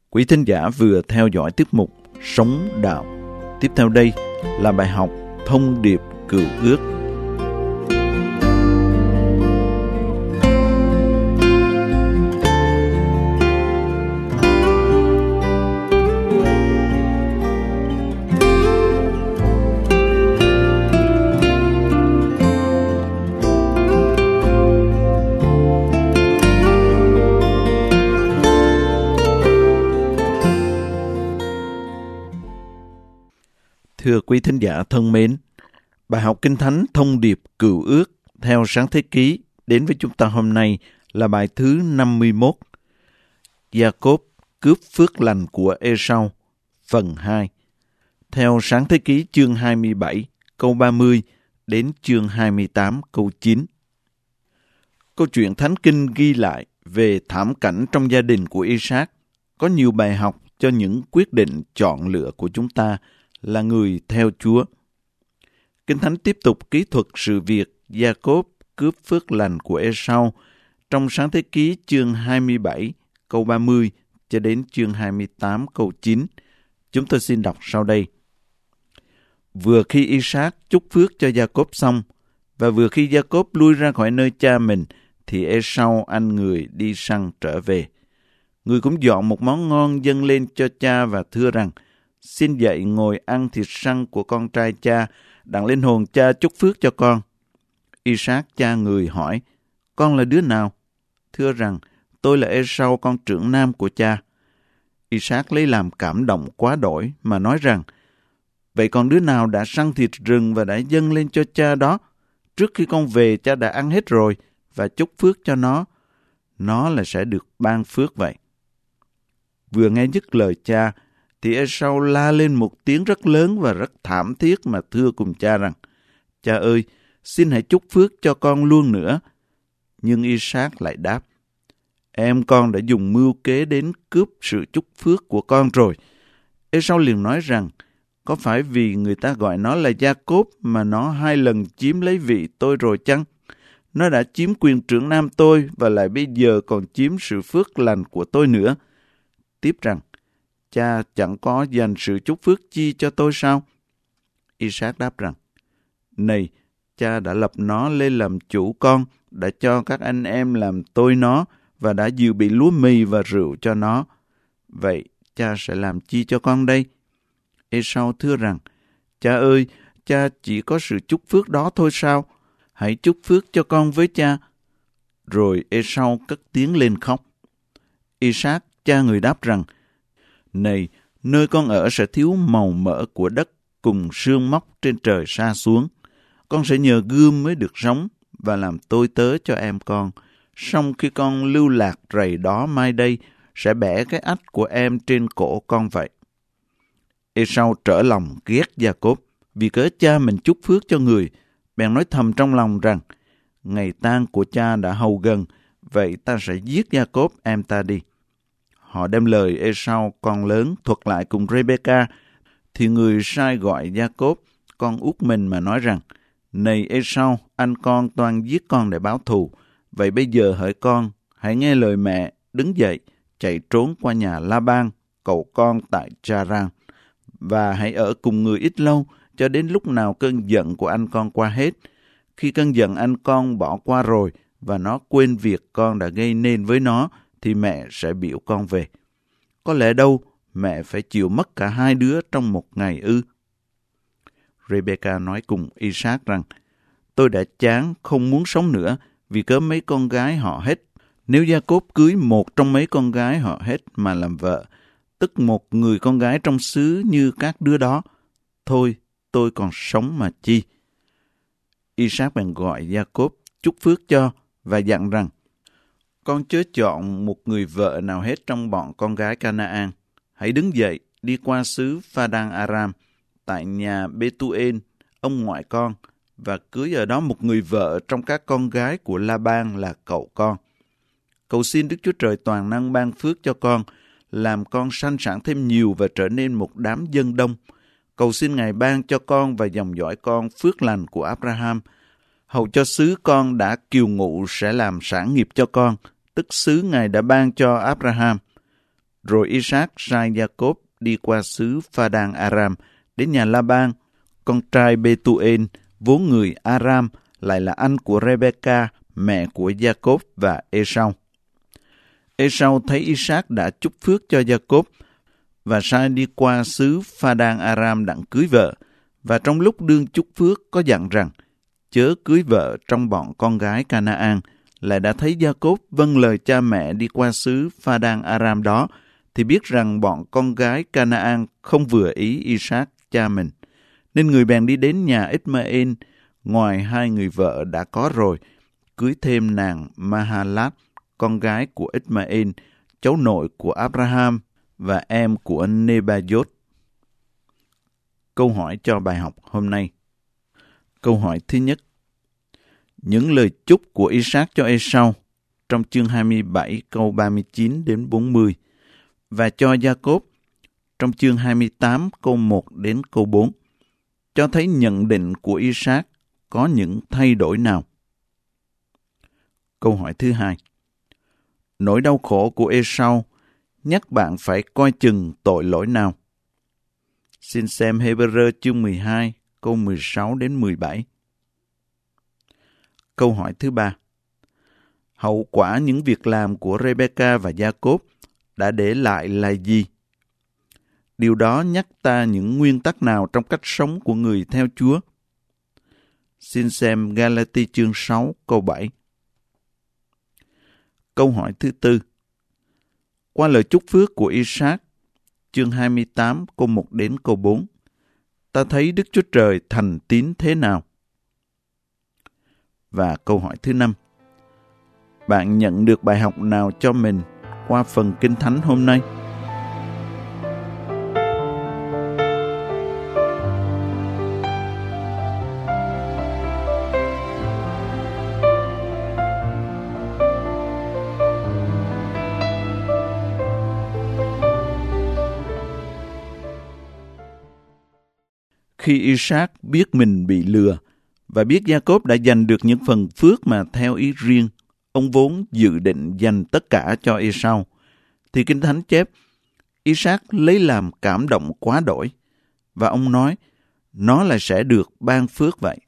Quý thính giả vừa theo dõi tiết mục Sống Đạo. Tiếp theo đây là bài học Thông điệp Cựu Ước. Thưa quý thính giả thân mến, bài học Kinh Thánh Thông điệp Cựu Ước theo Sáng Thế Ký đến với chúng ta hôm nay là bài thứ 51. Gia-cốp cướp phước lành của Ê-sau, phần 2. Theo Sáng Thế Ký chương 27, câu 30 đến chương 28, câu 9. Câu chuyện Thánh Kinh ghi lại về thảm cảnh trong gia đình của Isaac có nhiều bài học cho những quyết định chọn lựa của chúng ta là người theo Chúa. Kinh Thánh tiếp tục kỹ thuật sự việc Gia-cốp cướp phước lành của Ê-sau trong Sáng Thế Ký chương 27 câu 30 cho đến chương 28 câu 9. Chúng tôi xin đọc sau đây. Vừa khi Isaac chúc phước cho Gia-cốp xong, và vừa khi Gia-cốp lui ra khỏi nơi cha mình, thì Ê-sau anh người đi săn trở về. Người cũng dọn một món ngon dâng lên cho cha và thưa rằng: xin dậy ngồi ăn thịt săn của con trai cha, đặng linh hồn cha chúc phước cho con. Isaac cha người hỏi: con là đứa nào? Thưa rằng: tôi là Ê-sau, con trưởng nam của cha. Isaac lấy làm cảm động quá đổi mà nói rằng: vậy còn đứa nào đã săn thịt rừng và đã dâng lên cho cha đó? Trước khi con về, cha đã ăn hết rồi và chúc phước cho nó là sẽ được ban phước vậy. Vừa nghe dứt lời cha, thì Ê-sau la lên một tiếng rất lớn và rất thảm thiết mà thưa cùng cha rằng: cha ơi, xin hãy chúc phước cho con luôn nữa. Nhưng Isaac lại đáp: em con đã dùng mưu kế đến cướp sự chúc phước của con rồi. Ê-sau liền nói rằng: có phải vì người ta gọi nó là Gia-cốp mà nó 2 lần chiếm lấy vị tôi rồi chăng? Nó đã chiếm quyền trưởng nam tôi và lại bây giờ còn chiếm sự phước lành của tôi nữa. Tiếp rằng: cha chẳng có dành sự chúc phước chi cho tôi sao? Isaac đáp rằng: này, cha đã lập nó lên làm chủ con, đã cho các anh em làm tôi nó và đã dự bị lúa mì và rượu cho nó. Vậy cha sẽ làm chi cho con đây? Ê-sau thưa rằng: cha ơi, cha chỉ có sự chúc phước đó thôi sao? Hãy chúc phước cho con với cha. Rồi Ê-sau cất tiếng lên khóc. Isaac cha người đáp rằng: này, nơi con ở sẽ thiếu màu mỡ của đất cùng sương móc trên trời sa xuống. Con sẽ nhờ gươm mới được sống và làm tôi tớ cho em con. Song khi con lưu lạc rầy đó mai đây, sẽ bẻ cái ách của em trên cổ con vậy. Ê-sau trở lòng ghét Gia-cốp vì cớ cha mình chúc phước cho người, bèn nói thầm trong lòng rằng: ngày tang của cha đã hầu gần, vậy ta sẽ giết Gia-cốp em ta đi. Họ đem lời Ê-sau con lớn thuật lại cùng Rê-bê-ca, thì người sai gọi Gia-cốp, con út mình mà nói rằng: này Ê-sau, anh con toan giết con để báo thù. Vậy bây giờ hỡi con, hãy nghe lời mẹ, đứng dậy, chạy trốn qua nhà La-ban, cậu con tại Cha-ran, và hãy ở cùng người ít lâu, cho đến lúc nào cơn giận của anh con qua hết. Khi cơn giận anh con bỏ qua rồi, và nó quên việc con đã gây nên với nó, thì mẹ sẽ biểu con về. Có lẽ đâu, mẹ phải chịu mất cả 2 đứa trong một ngày ư? Rê-bê-ca nói cùng Isaac rằng: tôi đã chán, không muốn sống nữa, vì cớ mấy con gái họ hết. Nếu Gia-cốp cưới một trong mấy con gái họ hết mà làm vợ, tức một người con gái trong xứ như các đứa đó, thôi, tôi còn sống mà chi. Isaac bèn gọi Gia-cốp chúc phước cho và dặn rằng: con chớ chọn một người vợ nào hết trong bọn con gái Ca-na-an. Hãy đứng dậy, đi qua xứ Pha-đan-a-ram, tại nhà Bê-tu-ên, ông ngoại con, và cưới ở đó một người vợ trong các con gái của La-ban là cậu con. Cầu xin Đức Chúa Trời toàn năng ban phước cho con, làm con sanh sản thêm nhiều và trở nên một đám dân đông. Cầu xin Ngài ban cho con và dòng dõi con phước lành của Abraham, hầu cho xứ con đã kiều ngụ sẽ làm sản nghiệp cho con, tức xứ Ngài đã ban cho Abraham. Rồi Isaac sai Gia-cốp đi qua xứ Pha-đan Aram đến nhà La-ban, con trai Bê-tu-ên, vốn người Aram, lại là anh của Rê-bê-ca, mẹ của Gia-cốp và Ê-sau. Ê-sau thấy Isaac đã chúc phước cho Gia-cốp và sai đi qua xứ Pha-đan Aram đặng cưới vợ, và trong lúc đương chúc phước có dặn rằng chớ cưới vợ trong bọn con gái Ca-na-an, lại đã thấy Gia-cốp vâng lời cha mẹ đi qua xứ Pha-đan Aram đó, thì biết rằng bọn con gái Ca-na-an không vừa ý Isaac cha mình. Nên người bèn đi đến nhà Ích-ma-ên, ngoài hai người vợ đã có rồi, cưới thêm nàng Ma-ha-lát, con gái của Ích-ma-ên, cháu nội của Abraham và em của Nê-ba-dốt. Câu hỏi cho bài học hôm nay. Câu hỏi thứ nhất. Những lời chúc của Isaac cho Ê-sau trong chương 27 câu 39 đến 40 và cho Gia-cốp trong chương 28 câu 1 đến câu 4 cho thấy nhận định của Isaac có những thay đổi nào. Câu hỏi thứ hai. Nỗi đau khổ của Ê-sau nhắc bạn phải coi chừng tội lỗi nào. Xin xem Hê-bơ-rơ chương 12 câu 16 đến 17. Câu hỏi thứ ba. Hậu quả những việc làm của Rê-bê-ca và Gia-cốp đã để lại là gì? Điều đó nhắc ta những nguyên tắc nào trong cách sống của người theo Chúa? Xin xem Ga-la-ti chương 6 câu 7. Câu hỏi thứ tư. Qua lời chúc phước của Isaac, chương 28 câu 1 đến câu 4, ta thấy Đức Chúa Trời thành tín thế nào? Và câu hỏi thứ 5. Bạn nhận được bài học nào cho mình qua phần Kinh Thánh hôm nay? Khi Isaac biết mình bị lừa và biết Gia-cốp đã giành được những phần phước mà theo ý riêng, ông vốn dự định dành tất cả cho Ê-sau, thì Kinh Thánh chép Isaac lấy làm cảm động quá đổi, và ông nói nó là sẽ được ban phước vậy.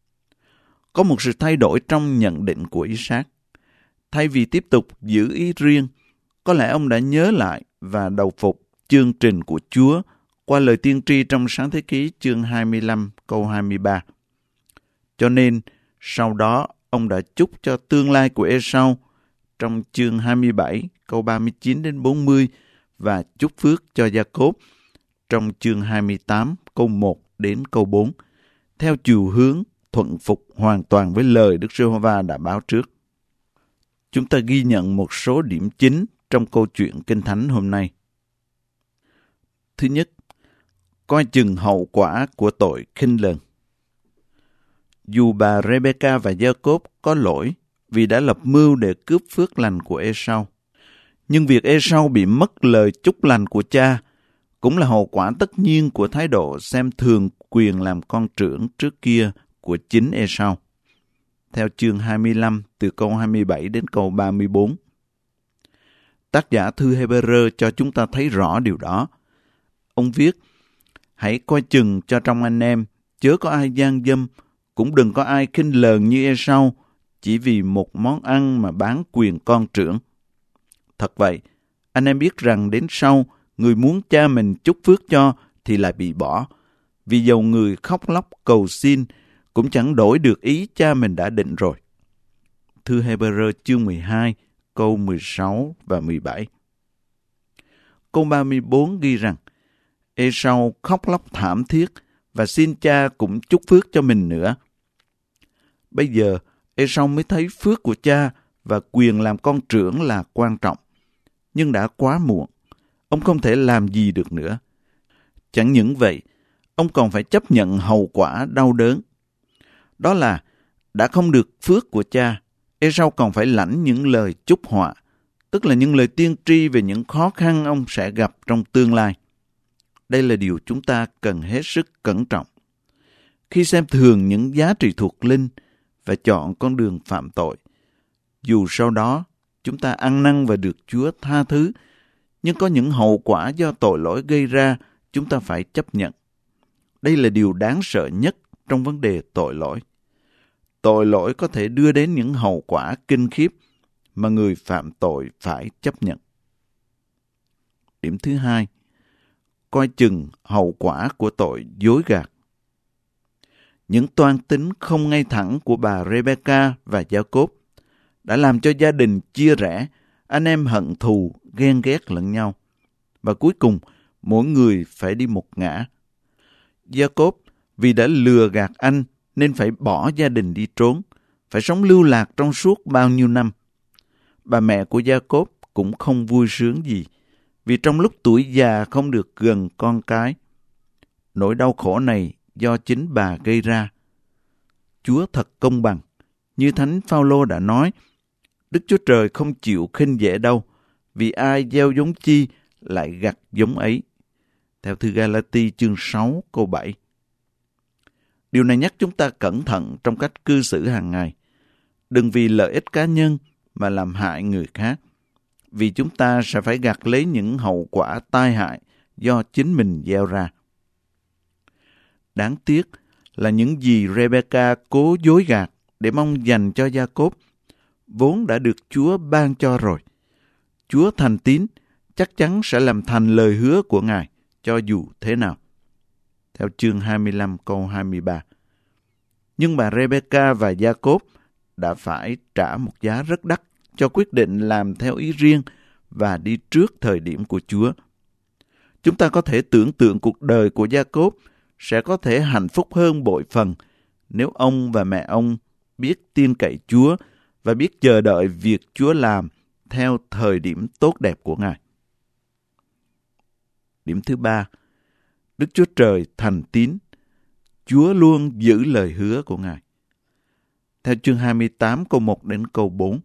Có một sự thay đổi trong nhận định của Isaac. Thay vì tiếp tục giữ ý riêng, có lẽ ông đã nhớ lại và đầu phục chương trình của Chúa qua lời tiên tri trong Sáng Thế Ký chương 25 câu 23. Cho nên, sau đó ông đã chúc cho tương lai của Ê-sau trong chương 27 câu 39 đến 40 và chúc phước cho Gia-cốp trong chương 28 câu 1 đến câu 4, theo chiều hướng thuận phục hoàn toàn với lời Đức Giê-hô-va đã báo trước. Chúng ta ghi nhận một số điểm chính trong câu chuyện Kinh Thánh hôm nay. Thứ nhất, coi chừng hậu quả của tội khinh lần. Dù bà Rê-bê-ca và Gia-cốp có lỗi vì đã lập mưu để cướp phước lành của Ê-sau, nhưng việc Ê-sau bị mất lời chúc lành của cha cũng là hậu quả tất nhiên của thái độ xem thường quyền làm con trưởng trước kia của chính Ê-sau. Theo chương 25 từ câu 27 đến câu 34. Tác giả thư Hê-bơ-rơ cho chúng ta thấy rõ điều đó. Ông viết, hãy coi chừng cho trong anh em, chớ có ai gian dâm, cũng đừng có ai khinh lờn như Ê-sau, chỉ vì một món ăn mà bán quyền con trưởng. Thật vậy, anh em biết rằng đến sau, người muốn cha mình chúc phước cho thì lại bị bỏ, vì dầu người khóc lóc cầu xin, cũng chẳng đổi được ý cha mình đã định rồi. Thư Hê-bơ-rơ chương 12, câu 16 và 17. Câu 34 ghi rằng, Ê-sau khóc lóc thảm thiết và xin cha cũng chúc phước cho mình nữa. Bây giờ, Ê-sau mới thấy phước của cha và quyền làm con trưởng là quan trọng. Nhưng đã quá muộn, ông không thể làm gì được nữa. Chẳng những vậy, ông còn phải chấp nhận hậu quả đau đớn. Đó là, đã không được phước của cha, Ê-sau còn phải lãnh những lời chúc họa, tức là những lời tiên tri về những khó khăn ông sẽ gặp trong tương lai. Đây là điều chúng ta cần hết sức cẩn trọng. Khi xem thường những giá trị thuộc linh và chọn con đường phạm tội, dù sau đó chúng ta ăn năn và được Chúa tha thứ, nhưng có những hậu quả do tội lỗi gây ra chúng ta phải chấp nhận. Đây là điều đáng sợ nhất trong vấn đề tội lỗi. Tội lỗi có thể đưa đến những hậu quả kinh khiếp mà người phạm tội phải chấp nhận. Điểm thứ hai, coi chừng hậu quả của tội dối gạt. Những toan tính không ngay thẳng của bà Rebecca và Gia-cốp đã làm cho gia đình chia rẽ, anh em hận thù, ghen ghét lẫn nhau. Và cuối cùng, mỗi người phải đi một ngã. Gia-cốp vì đã lừa gạt anh nên phải bỏ gia đình đi trốn, phải sống lưu lạc trong suốt bao nhiêu năm. Bà mẹ của Gia-cốp cũng không vui sướng gì, vì trong lúc tuổi già không được gần con cái. Nỗi đau khổ này do chính bà gây ra. Chúa thật công bằng. Như Thánh Phao-lô đã nói, Đức Chúa Trời không chịu khinh dễ đâu, vì ai gieo giống chi lại gặt giống ấy. Theo thư Ga-la-ti chương 6 câu 7. Điều này nhắc chúng ta cẩn thận trong cách cư xử hàng ngày. Đừng vì lợi ích cá nhân mà làm hại người khác, vì chúng ta sẽ phải gặt lấy những hậu quả tai hại do chính mình gieo ra. Đáng tiếc là những gì Rebecca cố dối gạt để mong dành cho Gia-cốp vốn đã được Chúa ban cho rồi. Chúa thành tín chắc chắn sẽ làm thành lời hứa của Ngài cho dù thế nào. Theo chương 25 câu 23. Nhưng bà Rebecca và Gia-cốp đã phải trả một giá rất đắt cho quyết định làm theo ý riêng và đi trước thời điểm của Chúa. Chúng ta có thể tưởng tượng cuộc đời của Gia-cốp sẽ có thể hạnh phúc hơn bội phần nếu ông và mẹ ông biết tin cậy Chúa và biết chờ đợi việc Chúa làm theo thời điểm tốt đẹp của Ngài. Điểm thứ ba, Đức Chúa Trời thành tín. Chúa luôn giữ lời hứa của Ngài. Theo chương 28 câu 1 đến câu 4.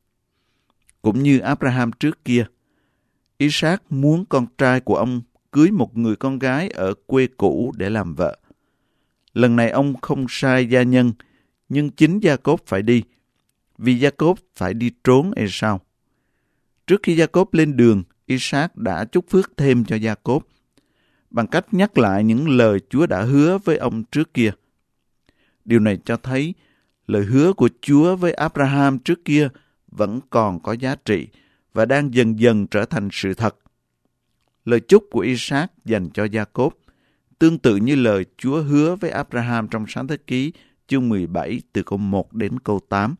Cũng như Abraham trước kia, Isaac muốn con trai của ông cưới một người con gái ở quê cũ để làm vợ. Lần này ông không sai gia nhân, nhưng chính Gia-cốp phải đi, vì Gia-cốp phải đi trốn Ê-sau. Trước khi Gia-cốp lên đường, Isaac đã chúc phước thêm cho Gia-cốp bằng cách nhắc lại những lời Chúa đã hứa với ông trước kia. Điều này cho thấy lời hứa của Chúa với Abraham trước kia vẫn còn có giá trị và đang dần dần trở thành sự thật. Lời chúc của Isaac dành cho Gia-cốp tương tự như lời Chúa hứa với Abraham trong Sáng Thế Ký chương 17 từ câu 1 đến câu 8.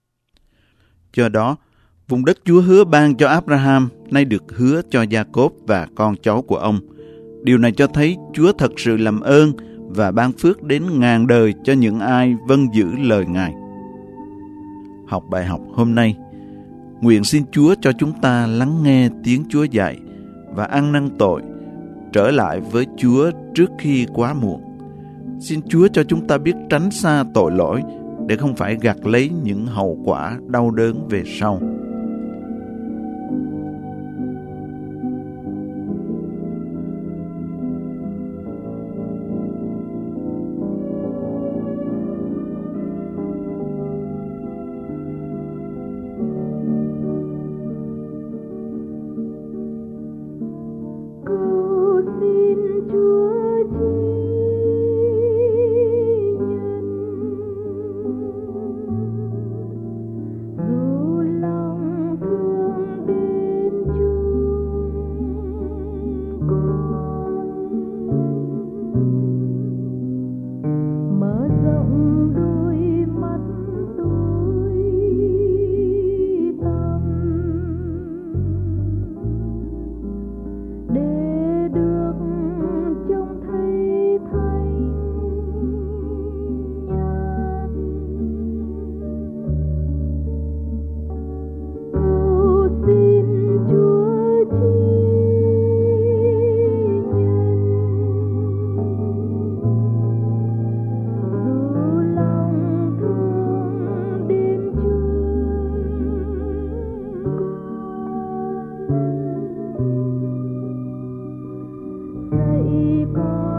Do đó, vùng đất Chúa hứa ban cho Abraham nay được hứa cho Gia-cốp và con cháu của ông. Điều này cho thấy Chúa thật sự làm ơn và ban phước đến ngàn đời cho những ai vâng giữ lời Ngài. Học bài học hôm nay, nguyện xin Chúa cho chúng ta lắng nghe tiếng Chúa dạy và ăn năn tội, trở lại với Chúa trước khi quá muộn. Xin Chúa cho chúng ta biết tránh xa tội lỗi để không phải gặt lấy những hậu quả đau đớn về sau. con